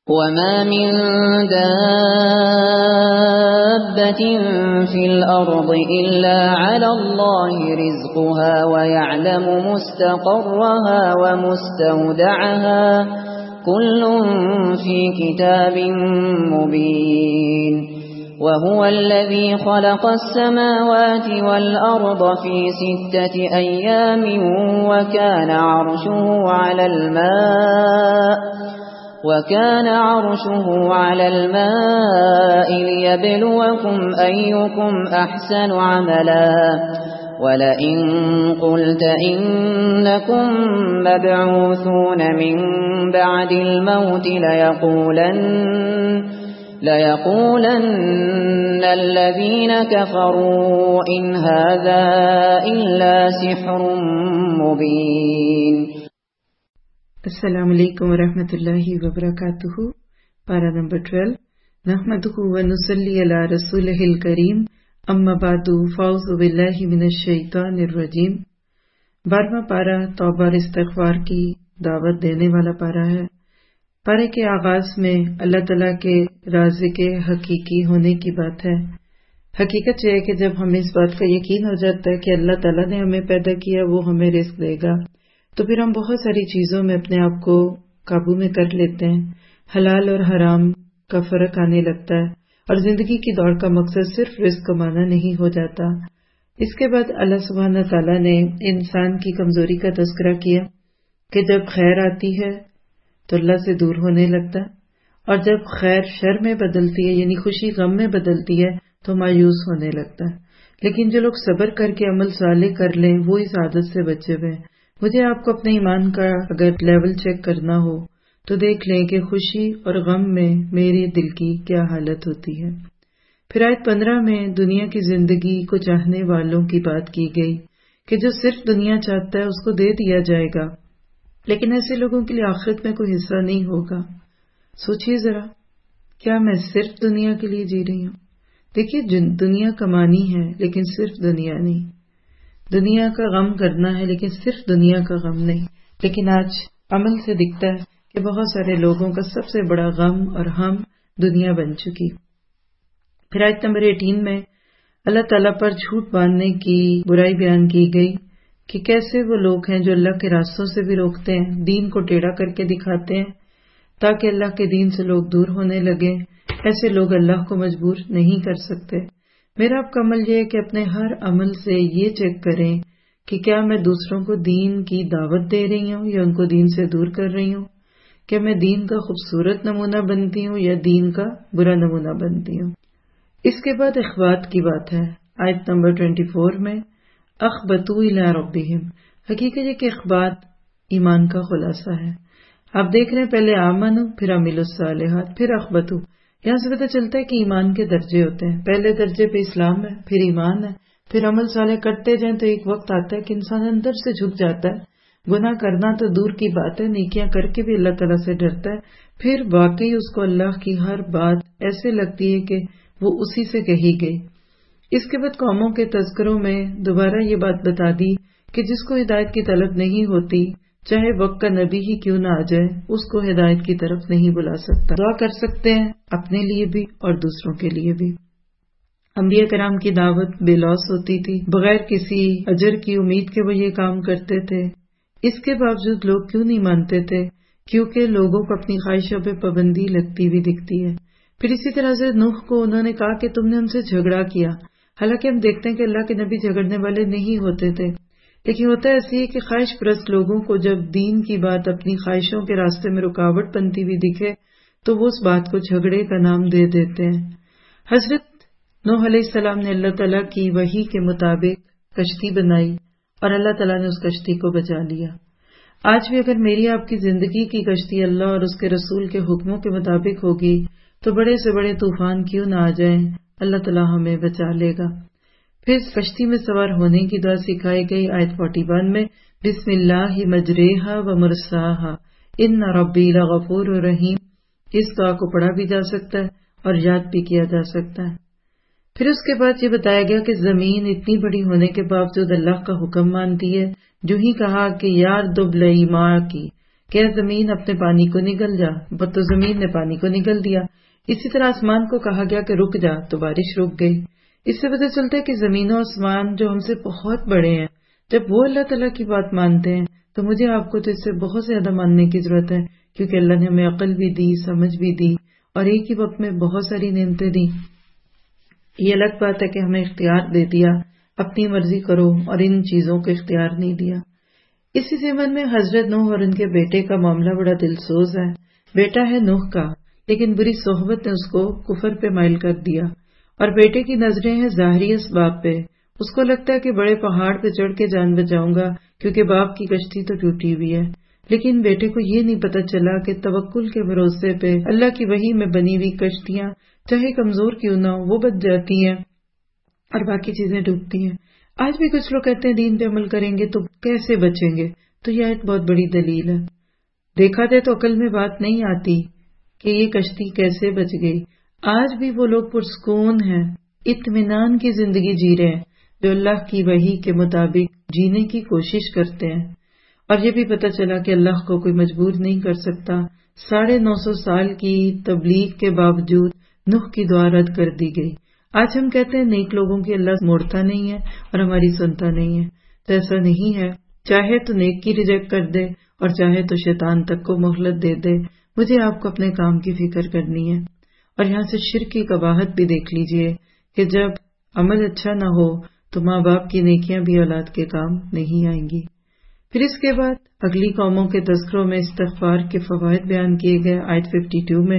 وَمَا مِن دَابَّةٍ فِي الْأَرْضِ إِلَّا عَلَى اللَّهِ رِزْقُهَا وَيَعْلَمُ مُسْتَقَرَّهَا وَمُسْتَوْدَعَهَا كُلٌّ فِي كِتَابٍ مُبِينٍ وَهُوَ الَّذِي خَلَقَ السَّمَاوَاتِ وَالْأَرْضَ فِي 6 أَيَّامٍ وَكَانَ عَرْشُهُ عَلَى الْمَاءِ لِيَبْلُوَكُمْ أَيُّكُمْ أَحْسَنُ عَمَلًا وَلَئِن قُلْتَ إِنَّكُمْ مَبْعُوثُونَ مِنْ بَعْدِ الْمَوْتِ لَيَقُولَنَّ الَّذِينَ كَفَرُوا إِنْ هَذَا إِلَّا سِحْرٌ مُبِينٌ۔ السلام علیکم ورحمۃ اللہ وبرکاتہ۔ پارہ نمبر 12، نحمدہ ونصلی علی رسولہ الکریم، اما بعد فاعوذ باللہ من الشیطان الرجیم۔ 12واں پارہ توبہ اور استغفار کی دعوت دینے والا پارہ ہے۔ پارے کے آغاز میں اللہ تعالیٰ کے رازق حقیقی ہونے کی بات ہے۔ حقیقت یہ ہے کہ جب ہمیں اس بات کا یقین ہو جاتا ہے کہ اللہ تعالیٰ نے ہمیں پیدا کیا، وہ ہمیں رزق دے گا، تو پھر ہم بہت ساری چیزوں میں اپنے آپ کو قابو میں کر لیتے ہیں۔ حلال اور حرام کا فرق آنے لگتا ہے، اور زندگی کی دوڑ کا مقصد صرف رزق کمانا نہیں ہو جاتا۔ اس کے بعد اللہ سبحانہ تعالیٰ نے انسان کی کمزوری کا تذکرہ کیا کہ جب خیر آتی ہے تو اللہ سے دور ہونے لگتا ہے، اور جب خیر شر میں بدلتی ہے، یعنی خوشی غم میں بدلتی ہے، تو مایوس ہونے لگتا ہے۔ لیکن جو لوگ صبر کر کے عمل صالح کر لیں، وہ اس عادت سے بچے ہوئے ہیں۔ مجھے آپ کو اپنے ایمان کا اگر لیول چیک کرنا ہو تو دیکھ لیں کہ خوشی اور غم میں میرے دل کی کیا حالت ہوتی ہے۔ پھر آیت 15 میں دنیا کی زندگی کو چاہنے والوں کی بات کی گئی کہ جو صرف دنیا چاہتا ہے اس کو دے دیا جائے گا، لیکن ایسے لوگوں کے لیے آخرت میں کوئی حصہ نہیں ہوگا۔ سوچئے ذرا، کیا میں صرف دنیا کے لیے جی رہی ہوں؟ دیکھیے، دنیا کمانی ہے لیکن صرف دنیا نہیں، دنیا کا غم کرنا ہے لیکن صرف دنیا کا غم نہیں۔ لیکن آج عمل سے دکھتا ہے کہ بہت سارے لوگوں کا سب سے بڑا غم اور ہم دنیا بن چکی۔ پھر آیت نمبر 18 میں اللہ تعالیٰ پر جھوٹ باندھنے کی برائی بیان کی گئی کہ کیسے وہ لوگ ہیں جو اللہ کے راستوں سے بھی روکتے ہیں، دین کو ٹیڑھا کر کے دکھاتے ہیں تاکہ اللہ کے دین سے لوگ دور ہونے لگیں۔ ایسے لوگ اللہ کو مجبور نہیں کر سکتے۔ میرا آپ کا عمل یہ ہے کہ اپنے ہر عمل سے یہ چیک کریں کہ کیا میں دوسروں کو دین کی دعوت دے رہی ہوں یا ان کو دین سے دور کر رہی ہوں؟ کیا میں دین کا خوبصورت نمونہ بنتی ہوں یا دین کا برا نمونہ بنتی ہوں؟ اس کے بعد اخبات کی بات ہے۔ آیت نمبر 24 میں اخبتوا الی ربہم۔ حقیقت یہ کہ اخبات ایمان کا خلاصہ ہے۔ آپ دیکھ رہے ہیں، پہلے آمنوا، پھر عملوا الصالحات، پھر اخبتوا۔ یہاں سے پتہ چلتا ہے کہ ایمان کے درجے ہوتے ہیں۔ پہلے درجے پہ اسلام ہے، پھر ایمان ہے، پھر عمل صالح کرتے جائیں تو ایک وقت آتا ہے کہ انسان اندر سے جھک جاتا ہے۔ گناہ کرنا تو دور کی بات ہے، نیکیاں کر کے بھی اللہ تعالیٰ سے ڈرتا ہے۔ پھر واقعی اس کو اللہ کی ہر بات ایسے لگتی ہے کہ وہ اسی سے کہی گئی۔ اس کے بعد قوموں کے تذکروں میں دوبارہ یہ بات بتا دی کہ جس کو ہدایت کی طلب نہیں ہوتی، چاہے وقت کا نبی ہی کیوں نہ آ جائے، اس کو ہدایت کی طرف نہیں بلا سکتا۔ دعا کر سکتے ہیں اپنے لیے بھی اور دوسروں کے لیے بھی۔ انبیاء کرام کی دعوت بے لوث ہوتی تھی، بغیر کسی اجر کی امید کے وہ یہ کام کرتے تھے۔ اس کے باوجود لوگ کیوں نہیں مانتے تھے؟ کیونکہ لوگوں کو اپنی خواہشوں پہ پابندی لگتی ہوئی دکھتی ہے۔ پھر اسی طرح سے نوح کو انہوں نے کہا کہ تم نے ان سے جھگڑا کیا۔ حالانکہ ہم دیکھتے ہیں کہ اللہ کے نبی جھگڑنے والے نہیں ہوتے تھے، لیکن ہوتا ایسی ہے کہ خواہش پرست لوگوں کو جب دین کی بات اپنی خواہشوں کے راستے میں رکاوٹ بنتی ہوئی دکھے تو وہ اس بات کو جھگڑے کا نام دے دیتے ہیں۔ حضرت نوح علیہ السلام نے اللہ تعالیٰ کی وحی کے مطابق کشتی بنائی اور اللہ تعالیٰ نے اس کشتی کو بچا لیا۔ آج بھی اگر میری آپ کی زندگی کی کشتی اللہ اور اس کے رسول کے حکموں کے مطابق ہوگی تو بڑے سے بڑے طوفان کیوں نہ آ جائیں، اللہ تعالیٰ ہمیں بچا لے گا۔ پھر کشتی میں سوار ہونے کی دعا سکھائی گئی۔ آیت 41 میں بسم اللہ مجریہا و مرساہا ان ربی لغفور رحیم۔ اس دعا کو پڑھا بھی جا سکتا ہے اور یاد بھی کیا جا سکتا ہے۔ پھر اس کے بعد یہ بتایا گیا کہ زمین اتنی بڑی ہونے کے باوجود اللہ کا حکم مانتی ہے۔ جو ہی کہا کہ یار دبلئی ماں کی کہ زمین اپنے پانی کو نگل جا، تو زمین نے پانی کو نگل دیا۔ اسی طرح آسمان کو کہا گیا کہ رک جا، تو بارش رک گئی۔ اس سے پتہ چلتا ہے کہ زمین و آسمان جو ہم سے بہت بڑے ہیں، جب وہ اللہ تعالیٰ کی بات مانتے ہیں تو مجھے آپ کو تو اس سے بہت زیادہ ماننے کی ضرورت ہے، کیونکہ اللہ نے ہمیں عقل بھی دی، سمجھ بھی دی، اور ایک ہی وقت میں بہت ساری نعمتیں دی۔ یہ الگ بات ہے کہ ہمیں اختیار دے دیا، اپنی مرضی کرو، اور ان چیزوں کو اختیار نہیں دیا۔ اسی ضمن میں حضرت نوح اور ان کے بیٹے کا معاملہ بڑا دلسوز ہے۔ بیٹا ہے نوح کا، لیکن بری صحبت نے اس کو کفر پہ مائل کر دیا، اور بیٹے کی نظریں ہیں ظاہری اسباب پہ۔ اس کو لگتا ہے کہ بڑے پہاڑ پہ چڑھ کے جان بچاؤں گا، کیونکہ باپ کی کشتی تو ٹوٹی ہوئی ہے، لیکن بیٹے کو یہ نہیں پتا چلا کہ توکل کے بھروسے پہ اللہ کی وحی میں بنی ہوئی کشتیاں چاہے کمزور کیوں نہ ہو وہ بچ جاتی ہیں اور باقی چیزیں ڈوبتی ہیں۔ آج بھی کچھ لوگ کہتے ہیں دین پہ عمل کریں گے تو کیسے بچیں گے، تو یہ ایک بہت بڑی دلیل ہے۔ دیکھا جائے تو عقل میں بات نہیں آتی کہ یہ کشتی کیسے بچ گئی۔ آج بھی وہ لوگ پرسکون ہیں، اطمینان کی زندگی جی رہے ہیں، جو اللہ کی وحی کے مطابق جینے کی کوشش کرتے ہیں، اور یہ بھی پتہ چلا کہ اللہ کو کوئی مجبور نہیں کر سکتا۔ 950 سال کی تبلیغ کے باوجود نوح کی دعا رد کر دی گئی۔ آج ہم کہتے ہیں نیک لوگوں کی اللہ موڑتا نہیں ہے اور ہماری سنتا نہیں ہے، تو ایسا نہیں ہے۔ چاہے تو نیک کی ریجیکٹ کر دے اور چاہے تو شیطان تک کو مہلت دے دے۔ مجھے آپ کو اپنے کام کی فکر کرنی ہے۔ اور یہاں سے شرک کی قباحت بھی دیکھ لیجئے کہ جب عمل اچھا نہ ہو تو ماں باپ کی نیکیاں بھی اولاد کے کام نہیں آئیں گی۔ پھر اس کے بعد اگلی قوموں کے تذکروں میں استغفار کے فوائد بیان کیے گئے۔ آیت 52 میں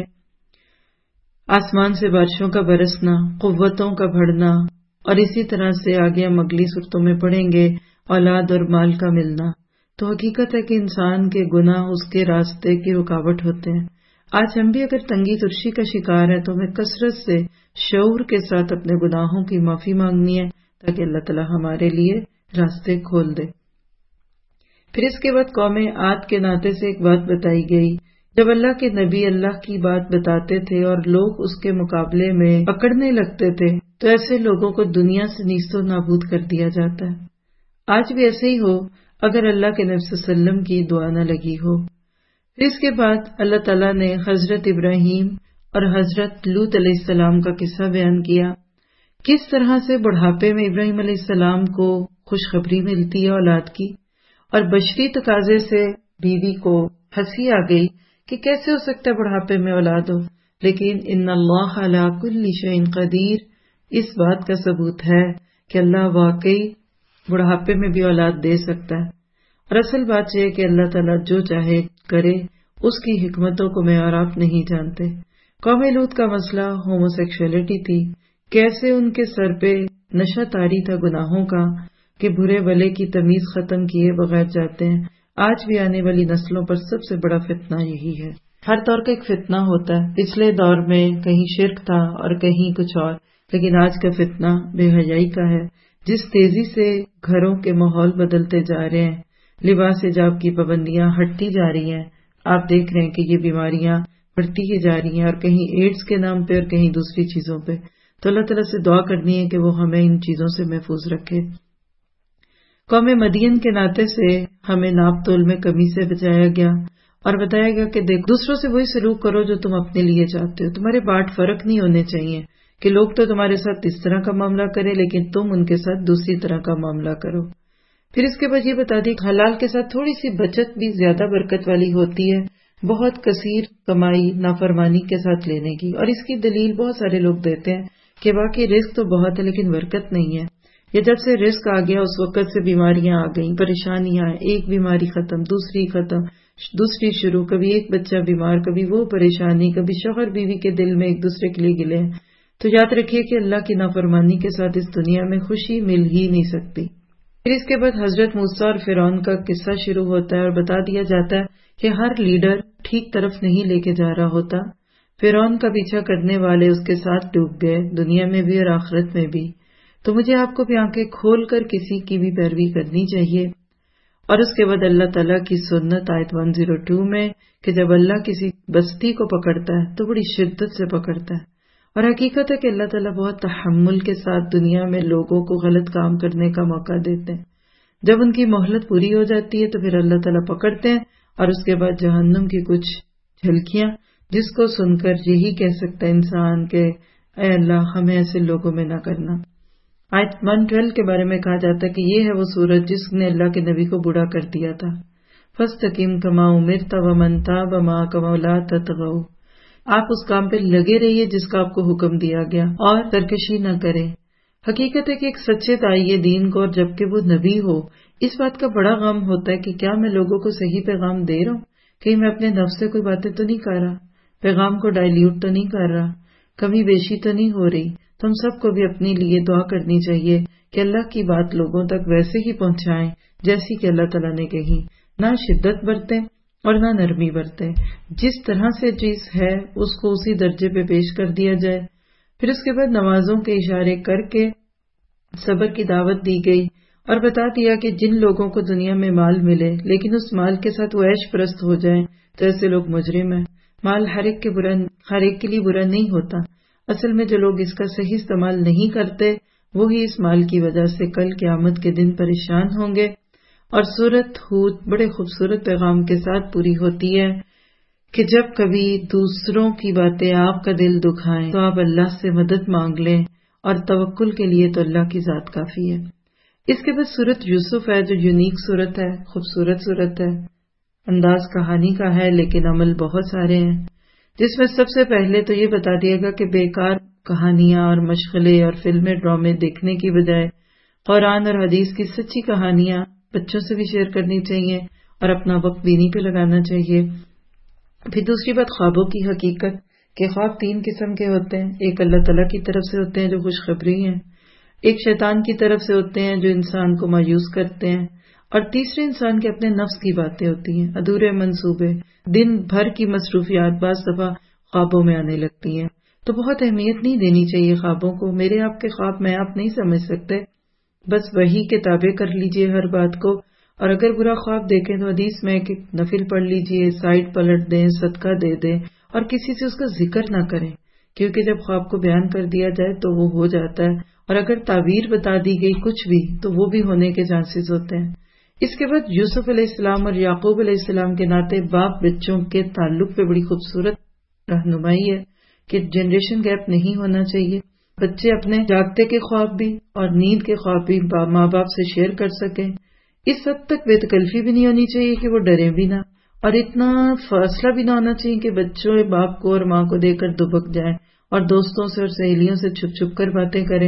آسمان سے بارشوں کا برسنا، قوتوں کا بڑھنا، اور اسی طرح سے آگے ہم اگلی صورتوں میں پڑھیں گے اولاد اور مال کا ملنا۔ تو حقیقت ہے کہ انسان کے گناہ اس کے راستے کی رکاوٹ ہوتے ہیں۔ آج ہم بھی اگر تنگی ترشی کا شکار ہے تو ہمیں کثرت سے شعور کے ساتھ اپنے گناہوں کی معافی مانگنی ہے، تاکہ اللہ تعالیٰ ہمارے لیے راستے کھول دے۔ پھر اس کے بعد قوم عاد کے ناطے سے ایک بات بتائی گئی۔ جب اللہ کے نبی اللہ کی بات بتاتے تھے اور لوگ اس کے مقابلے میں پکڑنے لگتے تھے تو ایسے لوگوں کو دنیا سے نیست و نابود کر دیا جاتا ہے۔ آج بھی ایسے ہی ہو اگر اللہ کے نبی صلی اللہ علیہ وسلم کی دعا نہ لگی ہو۔ پھر اس کے بعد اللہ تعالیٰ نے حضرت ابراہیم اور حضرت لوط علیہ السلام کا قصہ بیان کیا، کس طرح سے بڑھاپے میں ابراہیم علیہ السلام کو خوشخبری ملتی ہے اولاد کی، اور بشری تقاضے سے بیوی کو ہنسی آ گئی کہ کیسے ہو سکتا ہے بڑھاپے میں اولاد ہو، لیکن ان اللہ علی کل شیء قدیر، اس بات کا ثبوت ہے کہ اللہ واقعی بڑھاپے میں بھی اولاد دے سکتا ہے۔ اور اصل بات یہ ہے کہ اللہ تعالیٰ جو چاہے کرے، اس کی حکمتوں کو میں اور آپ نہیں جانتے۔ قوم لوط کا مسئلہ ہومو سیکشولیٹی تھی، کیسے ان کے سر پہ نشہ طاری تھا گناہوں کا کہ برے بھلے کی تمیز ختم کیے بغیر جاتے ہیں۔ آج بھی آنے والی نسلوں پر سب سے بڑا فتنہ یہی ہے۔ ہر دور کا ایک فتنہ ہوتا ہے، پچھلے دور میں کہیں شرک تھا اور کہیں کچھ اور، لیکن آج کا فتنہ بے حیائی کا ہے۔ جس تیزی سے گھروں کے ماحول بدلتے جا رہے ہیں، لباس حجاب کی پابندیاں ہٹتی جا رہی ہیں، آپ دیکھ رہے ہیں کہ یہ بیماریاں بڑھتی ہی جا رہی ہیں، اور کہیں ایڈز کے نام پہ اور کہیں دوسری چیزوں پہ۔ تو اللہ تعالیٰ سے دعا کرنی ہے کہ وہ ہمیں ان چیزوں سے محفوظ رکھے۔ قوم مدین کے ناطے سے ہمیں ناپ تول میں کمی سے بچایا گیا اور بتایا گیا کہ دیکھ دوسروں سے وہی سلوک کرو جو تم اپنے لیے چاہتے ہو، تمہارے بانٹ فرق نہیں ہونے چاہیے کہ لوگ تو تمہارے ساتھ اس طرح کا معاملہ کریں لیکن تم ان کے ساتھ دوسری طرح کا معاملہ کرو۔ پھر اس کے بعد یہ بتا دی کہ حلال کے ساتھ تھوڑی سی بچت بھی زیادہ برکت والی ہوتی ہے، بہت کثیر کمائی نافرمانی کے ساتھ لینے کی، اور اس کی دلیل بہت سارے لوگ دیتے ہیں کہ واقعی رزق تو بہت ہے لیکن برکت نہیں ہے۔ یہ جب سے رزق آ گیا اس وقت سے بیماریاں آ گئیں، پریشانیاں آئیں، ایک بیماری ختم، دوسری ختم، دوسری شروع، کبھی ایک بچہ بیمار، کبھی وہ پریشانی، کبھی شوہر بیوی کے دل میں ایک دوسرے کے لیے گلے ہیں۔ تو یاد رکھیے کہ اللہ کی نافرمانی کے ساتھ اس دنیا میں خوشی مل ہی نہیں سکتی۔ پھر اس کے بعد حضرت موسیٰ اور فرعون کا قصہ شروع ہوتا ہے اور بتا دیا جاتا ہے کہ ہر لیڈر ٹھیک طرف نہیں لے کے جا رہا ہوتا۔ فرعون کا پیچھا کرنے والے اس کے ساتھ ڈوب گئے، دنیا میں بھی اور آخرت میں بھی۔ تو مجھے آپ کو بھی آنکھیں کھول کر کسی کی بھی پیروی کرنی چاہیے۔ اور اس کے بعد اللہ تعالیٰ کی سنت آیت 102 میں کہ جب اللہ کسی بستی کو پکڑتا ہے تو بڑی شدت سے پکڑتا ہے، اور حقیقت ہے کہ اللہ تعالیٰ بہت تحمل کے ساتھ دنیا میں لوگوں کو غلط کام کرنے کا موقع دیتے ہیں۔ جب ان کی مہلت پوری ہو جاتی ہے تو پھر اللہ تعالیٰ پکڑتے ہیں اور اس کے بعد جہنم کی کچھ جھلکیاں جس کو سن کر یہی کہہ سکتا ہے انسان کہ اے اللہ ہمیں ایسے لوگوں میں نہ کرنا۔ آیت 112 کے بارے میں کہا جاتا ہے کہ یہ ہے وہ سورج جس نے اللہ کے نبی کو بوڑھا کر دیا تھا۔ فاستقم کما امرت ومن تاب معک ولا تطغوا، آپ اس کام پہ لگے رہیے جس کا آپ کو حکم دیا گیا اور سرکشی نہ کریں۔ حقیقت ہے کہ ایک سچے داعی دین کو اور جبکہ وہ نبی ہو اس بات کا بڑا غم ہوتا ہے کہ کیا میں لوگوں کو صحیح پیغام دے رہا ہوں، کہیں میں اپنے نفس سے کوئی باتیں تو نہیں کر رہا، پیغام کو ڈائلیوٹ تو نہیں کر رہا، کمی بیشی تو نہیں ہو رہی۔ تو ہم سب کو بھی اپنے لیے دعا کرنی چاہیے کہ اللہ کی بات لوگوں تک ویسے ہی پہنچائیں جیسی کہ اللہ تعالیٰ نے کہی، نہ شدت برتیں اور نہ نرمی برتیں، جس طرح سے چیز ہے اس کو اسی درجے پہ پیش کر دیا جائے۔ پھر اس کے بعد نمازوں کے اشارے کر کے صبر کی دعوت دی گئی اور بتا دیا کہ جن لوگوں کو دنیا میں مال ملے لیکن اس مال کے ساتھ وہ عیش پرست ہو جائیں تو ایسے لوگ مجرم ہیں۔ مال ہر ایک کے لیے برا نہیں ہوتا، اصل میں جو لوگ اس کا صحیح استعمال نہیں کرتے وہی اس مال کی وجہ سے کل قیامت کے دن پریشان ہوں گے۔ اور سورۃ ہود بڑے خوبصورت پیغام کے ساتھ پوری ہوتی ہے کہ جب کبھی دوسروں کی باتیں آپ کا دل دکھائیں تو آپ اللہ سے مدد مانگ لیں، اور توکل کے لیے تو اللہ کی ذات کافی ہے۔ اس کے بعد سورۃ یوسف ہے جو یونیک سورت ہے، خوبصورت سورت ہے، انداز کہانی کا ہے لیکن عمل بہت سارے ہیں، جس میں سب سے پہلے تو یہ بتا دیا گا کہ بیکار کہانیاں اور مشغلے اور فلمیں ڈرامے دیکھنے کی بجائے قرآن اور حدیث کی سچی کہانیاں بچوں سے بھی شیئر کرنی چاہیے اور اپنا وقت بھی انہی پہ لگانا چاہیے۔ پھر دوسری بات خوابوں کی حقیقت کہ خواب 3 قسم کے ہوتے ہیں، ایک اللہ تعالیٰ کی طرف سے ہوتے ہیں جو خوشخبری ہیں، ایک شیطان کی طرف سے ہوتے ہیں جو انسان کو مایوس کرتے ہیں، اور تیسرے انسان کے اپنے نفس کی باتیں ہوتی ہیں، ادھورے منصوبے، دن بھر کی مصروفیات بعض دفعہ خوابوں میں آنے لگتی ہیں۔ تو بہت اہمیت نہیں دینی چاہیے خوابوں کو، میرے آپ کے خواب میں آپ نہیں سمجھ سکتے، بس وہی کے تابع کر لیجئے ہر بات کو، اور اگر برا خواب دیکھیں تو حدیث میں کہ نفل پڑھ لیجئے، سائڈ پلٹ دیں، صدقہ دے دیں، اور کسی سے اس کا ذکر نہ کریں، کیونکہ جب خواب کو بیان کر دیا جائے تو وہ ہو جاتا ہے، اور اگر تعبیر بتا دی گئی کچھ بھی تو وہ بھی ہونے کے چانسز ہوتے ہیں۔ اس کے بعد یوسف علیہ السلام اور یعقوب علیہ السلام کے ناطے باپ بچوں کے تعلق پہ بڑی خوبصورت رہنمائی ہے کہ جنریشن گیپ نہیں ہونا چاہیے، بچے اپنے جاگتے کے خواب بھی اور نیند کے خواب بھی ماں باپ سے شیئر کر سکیں۔ اس حد تک بے تکلفی بھی نہیں ہونی چاہیے کہ وہ ڈرے بھی نہ، اور اتنا فاصلہ بھی نہ ہونا چاہیے کہ بچوں باپ کو اور ماں کو دیکھ کر دبک جائیں اور دوستوں سے اور سہیلیوں سے چھپ چھپ کر باتیں کریں۔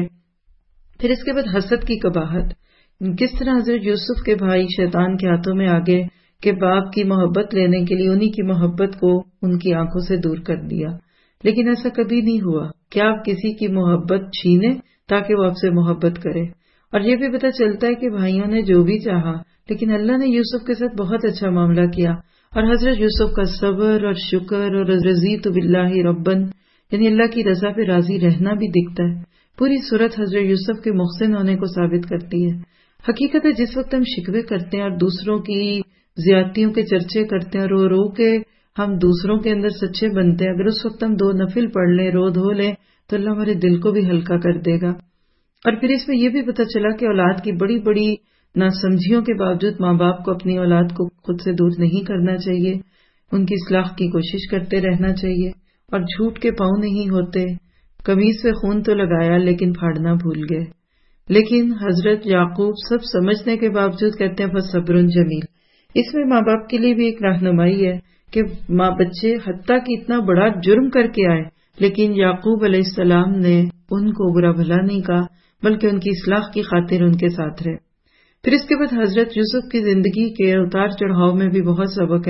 پھر اس کے بعد حسد کی قباحت، کس طرح حضرت یوسف کے بھائی شیطان کے ہاتھوں میں آگے کہ باپ کی محبت لینے کے لیے انہی کی محبت کو ان کی آنکھوں سے دور کر دیا، لیکن ایسا کبھی نہیں ہوا کہ آپ کسی کی محبت چھینیں تاکہ وہ آپ سے محبت کرے۔ اور یہ بھی پتہ چلتا ہے کہ بھائیوں نے جو بھی چاہا لیکن اللہ نے یوسف کے ساتھ بہت اچھا معاملہ کیا، اور حضرت یوسف کا صبر اور شکر اور رضیت باللہ ربن، یعنی اللہ کی رضا پہ راضی رہنا بھی دکھتا ہے۔ پوری صورت حضرت یوسف کے محسن ہونے کو ثابت کرتی ہے۔ حقیقت ہے جس وقت ہم شکوے کرتے ہیں اور دوسروں کی زیادتیوں کے چرچے کرتے ہیں، رو رو کے ہم دوسروں کے اندر سچے بنتے ہیں، اگر اس وقت ہم 2 نفل پڑھ لیں، رو دھو لیں تو اللہ ہمارے دل کو بھی ہلکا کر دے گا۔ اور پھر اس میں یہ بھی پتہ چلا کہ اولاد کی بڑی بڑی ناسمجھیوں کے باوجود ماں باپ کو اپنی اولاد کو خود سے دور نہیں کرنا چاہیے، ان کی اصلاح کی کوشش کرتے رہنا چاہیے، اور جھوٹ کے پاؤں نہیں ہوتے۔ قمیص سے خون تو لگایا لیکن پھاڑنا بھول گئے، لیکن حضرت یعقوب سب سمجھنے کے باوجود کہتے ہیں فصبر جمیل۔ اس میں ماں باپ کے لیے بھی ایک رہنمائی ہے کہ ماں بچے حتیٰ کہ اتنا بڑا جرم کر کے آئے لیکن یعقوب علیہ السلام نے ان کو برا بھلا نہیں کہا بلکہ ان کی اصلاح کی خاطر ان کے ساتھ رہے۔ پھر اس کے بعد حضرت یوسف کی زندگی کے اتار چڑھاؤ میں بھی بہت سبق ہے۔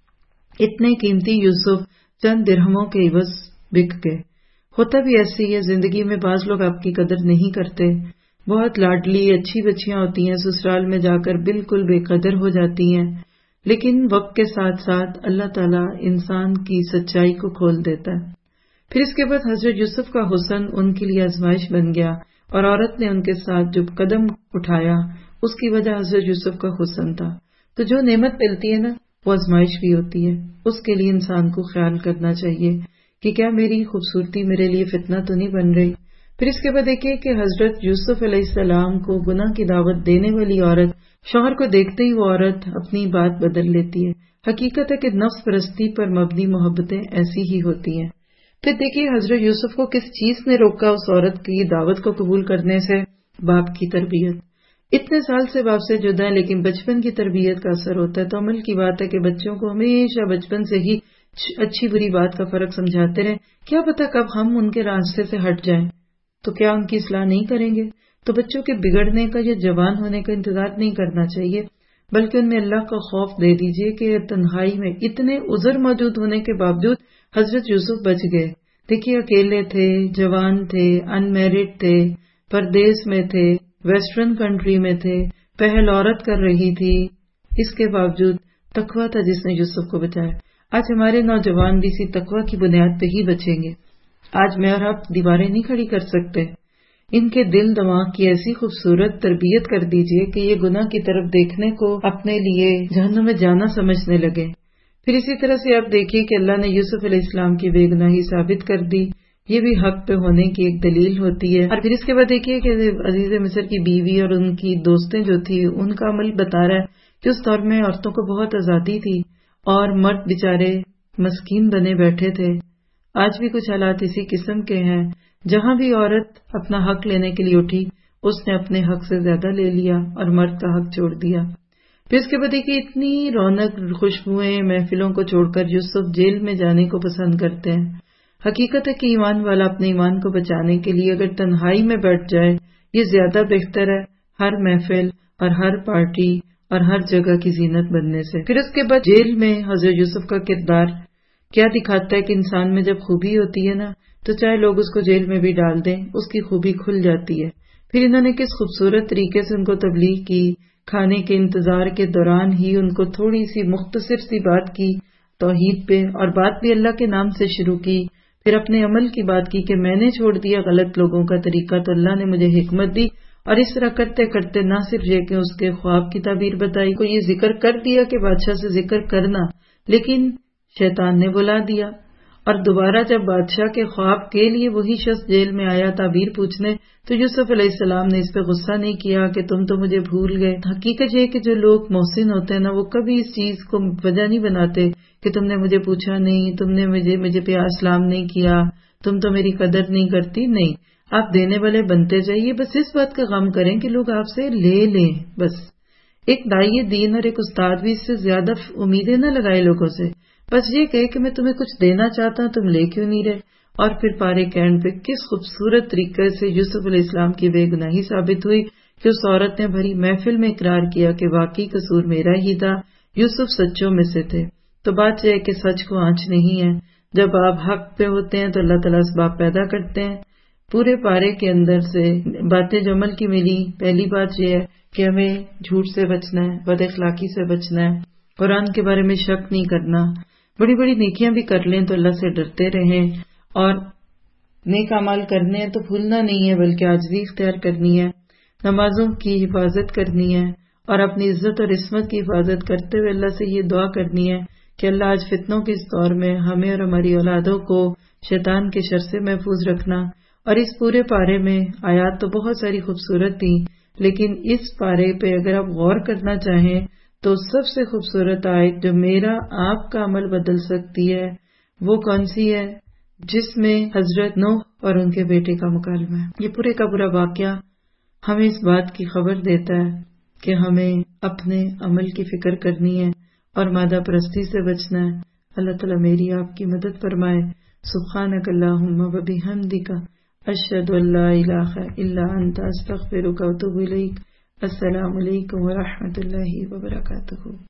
اتنے قیمتی یوسف چند درہموں کے عوض بک گئے۔ ہوتا بھی ایسی ہے، زندگی میں بعض لوگ آپ کی قدر نہیں کرتے، بہت لاڈلی اچھی بچیاں ہوتی ہیں، سسرال میں جا کر بالکل بے قدر ہو جاتی ہیں، لیکن وقت کے ساتھ ساتھ اللہ تعالیٰ انسان کی سچائی کو کھول دیتا ہے۔ پھر اس کے بعد حضرت یوسف کا حسن ان کے لیے آزمائش بن گیا، اور عورت نے ان کے ساتھ جو قدم اٹھایا اس کی وجہ حضرت یوسف کا حسن تھا۔ تو جو نعمت ملتی ہے نا وہ آزمائش بھی ہوتی ہے، اس کے لیے انسان کو خیال کرنا چاہیے کہ کیا میری خوبصورتی میرے لیے فتنہ تو نہیں بن رہی۔ پھر اس کے بعد دیکھیے کہ حضرت یوسف علیہ السلام کو گناہ کی دعوت دینے والی عورت، شوہر کو دیکھتے ہی وہ عورت اپنی بات بدل لیتی ہے، حقیقت ہے کہ نفس پرستی پر مبنی محبتیں ایسی ہی ہوتی ہیں۔ پھر دیکھیے حضرت یوسف کو کس چیز نے روکا اس عورت کی دعوت کو قبول کرنے سے؟ باپ کی تربیت۔ اتنے سال سے باپ سے جدا ہے، لیکن بچپن کی تربیت کا اثر ہوتا ہے۔ تو عمل کی بات ہے کہ بچوں کو ہمیشہ بچپن سے ہی اچھی بری بات کا فرق سمجھاتے رہیں۔ کیا پتا کب ہم ان کے راستے سے ہٹ جائیں تو کیا ان کی اصلاح نہیں کریں گے؟ تو بچوں کے بگڑنے کا یا جوان ہونے کا انتظار نہیں کرنا چاہیے، بلکہ ان میں اللہ کا خوف دے دیجیے کہ تنہائی میں اتنے عذر موجود ہونے کے باوجود حضرت یوسف بچ گئے۔ دیکھیے اکیلے تھے، جوان تھے، ان میرڈ تھے، پردیس میں تھے، ویسٹرن کنٹری میں تھے، پہل عورت کر رہی تھی، اس کے باوجود تقویٰ تھا جس نے یوسف کو بچایا۔ آج ہمارے نوجوان بھی اسی تقویٰ کی بنیاد پہ ہی بچیں گے۔ آج میں اور آپ دیواریں نہیں کھڑی کر سکتے۔ ان کے دل دماغ کی ایسی خوبصورت تربیت کر دیجئے کہ یہ گناہ کی طرف دیکھنے کو اپنے لیے جہنم میں جانا سمجھنے لگے۔ پھر اسی طرح سے آپ دیکھیے کہ اللہ نے یوسف علیہ السلام کی بے گناہی ثابت کر دی، یہ بھی حق پہ ہونے کی ایک دلیل ہوتی ہے۔ اور پھر اس کے بعد دیکھیے کہ عزیز مصر کی بیوی اور ان کی دوستیں جو تھی ان کا عمل بتا رہا ہے کہ اس دور میں عورتوں کو بہت آزادی تھی اور مرد بیچارے مسکین بنے بیٹھے تھے۔ آج بھی کچھ حالات اسی قسم کے ہیں، جہاں بھی عورت اپنا حق لینے کے لیے اٹھی اس نے اپنے حق سے زیادہ لے لیا اور مرد کا حق چھوڑ دیا۔ پھر اس کے بعد دیکھیے اتنی رونق خوشبوئیں محفلوں کو چھوڑ کر یوسف جیل میں جانے کو پسند کرتے ہیں۔ حقیقت ہے کہ ایمان والا اپنے ایمان کو بچانے کے لیے اگر تنہائی میں بیٹھ جائے یہ زیادہ بہتر ہے ہر محفل اور ہر پارٹی اور ہر جگہ کی زینت بننے سے۔ پھر اس کے بعد جیل میں حضرت یوسف کا کردار کیا دکھاتا ہے کہ انسان میں جب خوبی ہوتی ہے نا تو چاہے لوگ اس کو جیل میں بھی ڈال دیں اس کی خوبی کھل جاتی ہے۔ پھر انہوں نے کس خوبصورت طریقے سے ان کو تبلیغ کی، کھانے کے انتظار کے دوران ہی ان کو تھوڑی سی مختصر سی بات کی توحید پہ، اور بات بھی اللہ کے نام سے شروع کی۔ پھر اپنے عمل کی بات کی کہ میں نے چھوڑ دیا غلط لوگوں کا طریقہ تو اللہ نے مجھے حکمت دی، اور اس طرح کرتے کرتے نہ صرف یہ کہ اس کے خواب کی تعبیر بتائی، کو یہ ذکر کر دیا کہ بادشاہ سے ذکر کرنا، لیکن شیطان نے بلا دیا۔ اور دوبارہ جب بادشاہ کے خواب کے لیے وہی شخص جیل میں آیا تعبیر پوچھنے تو یوسف علیہ السلام نے اس پہ غصہ نہیں کیا کہ تم تو مجھے بھول گئے۔ حقیقت یہ کہ جو لوگ محسن ہوتے ہیں نا وہ کبھی اس چیز کو وجہ نہیں بناتے کہ تم نے مجھے پوچھا نہیں، تم نے مجھے پہ سلام نہیں کیا، تم تو میری قدر نہیں کرتی۔ نہیں، آپ دینے والے بنتے جائیے، بس اس بات کا غم کریں کہ لوگ آپ سے لے لیں۔ بس ایک داعی دین اور ایک استاد بھی اس سے زیادہ امیدیں نہ لگائے لوگوں سے، بس یہ کہے کہ میں تمہیں کچھ دینا چاہتا ہوں، تم لے کیوں نہیں رہے۔ اور پھر پارے کینڈ پہ کس خوبصورت طریقے سے یوسف علیہ السلام کی بے گناہی ثابت ہوئی کہ اس عورت نے بھری محفل میں اقرار کیا کہ واقعی قصور میرا ہی تھا، یوسف سچوں میں سے تھے۔ تو بات یہ ہے کہ سچ کو آنچ نہیں ہے، جب آپ حق پہ ہوتے ہیں تو اللہ تعالیٰ اسباب پیدا کرتے ہیں۔ پورے پارے کے اندر سے باتیں جو عمل کی ملی، پہلی بات یہ ہے کہ ہمیں جھوٹ سے بچنا ہے، بد اخلاقی سے بچنا ہے، قرآن کے بارے میں شک نہیں کرنا، بڑی بڑی نیکیاں بھی کر لیں تو اللہ سے ڈرتے رہیں، اور نیک اعمال کرنے ہیں تو بھولنا نہیں ہے بلکہ عاجزی اختیار کرنی ہے، نمازوں کی حفاظت کرنی ہے، اور اپنی عزت اور عصمت کی حفاظت کرتے ہوئے اللہ سے یہ دعا کرنی ہے کہ اللہ آج فتنوں کے اس دور میں ہمیں اور ہماری اولادوں کو شیطان کے شر سے محفوظ رکھنا۔ اور اس پورے پارے میں آیات تو بہت ساری خوبصورت تھیں، لیکن اس پارے پہ اگر آپ غور کرنا چاہیں تو سب سے خوبصورت آیت جو میرا آپ کا عمل بدل سکتی ہے وہ کون سی ہے؟ جس میں حضرت نوح اور ان کے بیٹے کا مکالمہ ہے۔ یہ پورے کا پورا واقعہ ہمیں اس بات کی خبر دیتا ہے کہ ہمیں اپنے عمل کی فکر کرنی ہے اور مادہ پرستی سے بچنا ہے۔ اللہ تعالیٰ میری آپ کی مدد فرمائے۔ سبحانک اللہم و بحمدک، اشہد ان لا الہ الا انت، استغفرک و اتوب الیک۔ السلام علیکم ورحمۃ اللہ وبرکاتہ۔